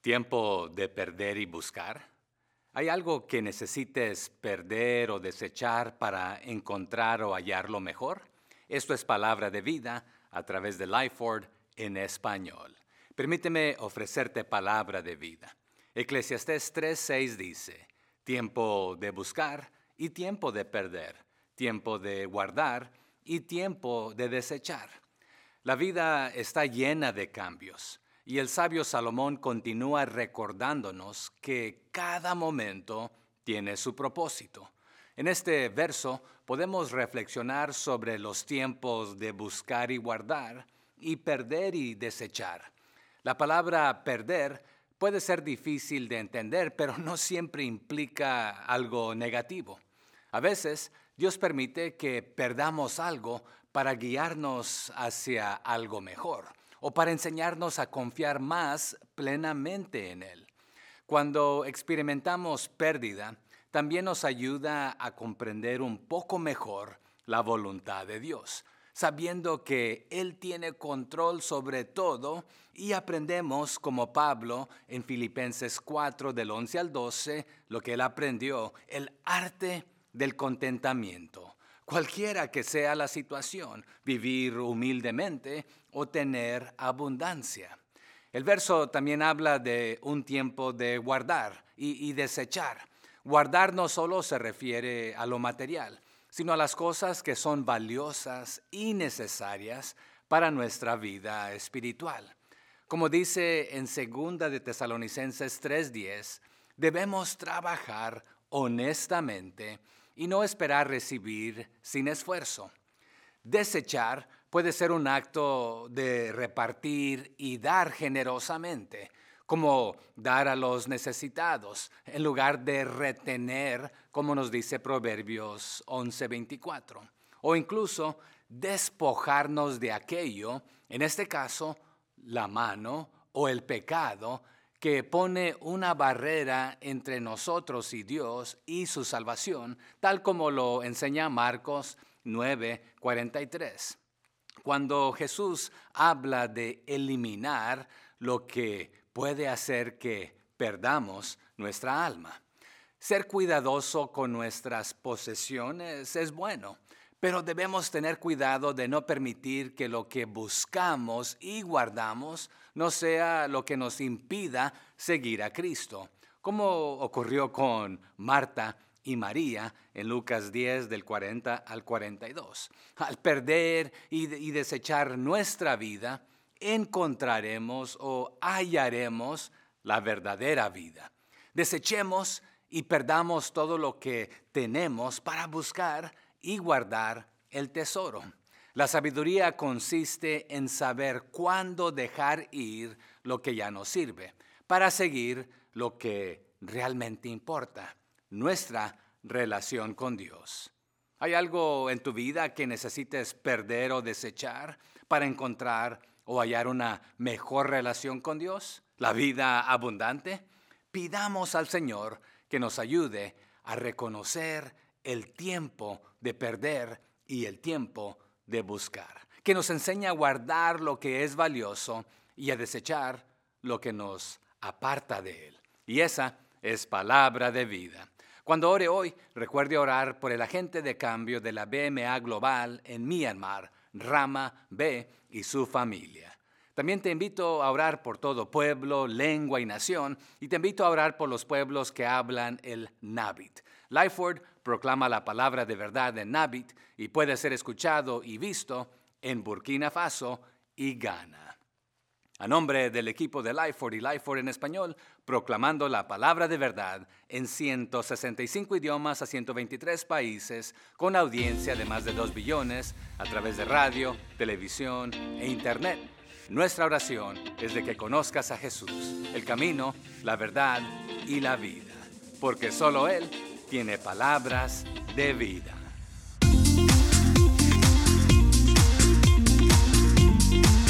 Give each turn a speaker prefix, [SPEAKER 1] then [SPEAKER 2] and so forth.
[SPEAKER 1] Tiempo de perder y buscar. ¿Hay algo que necesites perder o desechar para encontrar o hallar lo mejor? Esto es Palabra de Vida a través de Lifeword en español. Permíteme ofrecerte palabra de vida. Eclesiastés 3:6 dice, tiempo de buscar y tiempo de perder, tiempo de guardar y tiempo de desechar. La vida está llena de cambios. Y el sabio Salomón continúa recordándonos que cada momento tiene su propósito. En este verso podemos reflexionar sobre los tiempos de buscar y guardar, y perder y desechar. La palabra perder puede ser difícil de entender, pero no siempre implica algo negativo. A veces Dios permite que perdamos algo para guiarnos hacia algo mejor, o para enseñarnos a confiar más plenamente en Él. Cuando experimentamos pérdida, también nos ayuda a comprender un poco mejor la voluntad de Dios, sabiendo que Él tiene control sobre todo, y aprendemos, como Pablo en Filipenses 4, del 11 al 12, lo que él aprendió, el arte del contentamiento. Cualquiera que sea la situación, vivir humildemente o tener abundancia. El verso también habla de un tiempo de guardar y desechar. Guardar no solo se refiere a lo material, sino a las cosas que son valiosas y necesarias para nuestra vida espiritual. Como dice en 2 de Tesalonicenses 3:10, debemos trabajar honestamente y no esperar recibir sin esfuerzo. Desechar puede ser un acto de repartir y dar generosamente, como dar a los necesitados, en lugar de retener, como nos dice Proverbios 11:24. O incluso despojarnos de aquello, en este caso, la mano o el pecado, que pone una barrera entre nosotros y Dios y su salvación, tal como lo enseña Marcos 9:43. Cuando Jesús habla de eliminar lo que puede hacer que perdamos nuestra alma. Ser cuidadoso con nuestras posesiones es bueno, pero debemos tener cuidado de no permitir que lo que buscamos y guardamos no sea lo que nos impida seguir a Cristo, como ocurrió con Marta y María en Lucas 10 del 40 al 42. Al perder y desechar nuestra vida, encontraremos o hallaremos la verdadera vida. Desechemos y perdamos todo lo que tenemos para buscar y guardar el tesoro. La sabiduría consiste en saber cuándo dejar ir lo que ya no sirve, para seguir lo que realmente importa, nuestra relación con Dios. ¿Hay algo en tu vida que necesites perder o desechar para encontrar o hallar una mejor relación con Dios? ¿La vida abundante? Pidamos al Señor que nos ayude a reconocer el tiempo de perder y el tiempo de buscar, que nos enseñe a guardar lo que es valioso y a desechar lo que nos aparta de Él. Y esa es palabra de vida. Cuando ore hoy, recuerde orar por el agente de cambio de la BMA Global en Myanmar, Rama B, y su familia. También te invito a orar por todo pueblo, lengua y nación, y te invito a orar por los pueblos que hablan el Nabit. Lifeword proclama la palabra de verdad en Nabit y puede ser escuchado y visto en Burkina Faso y Ghana. A nombre del equipo de Lifeword y Lifeword en español, proclamando la palabra de verdad en 165 idiomas a 123 países, con audiencia de más de 2 billones a través de radio, televisión e internet. Nuestra oración es de que conozcas a Jesús, el camino, la verdad y la vida, porque solo Él tiene palabras de vida.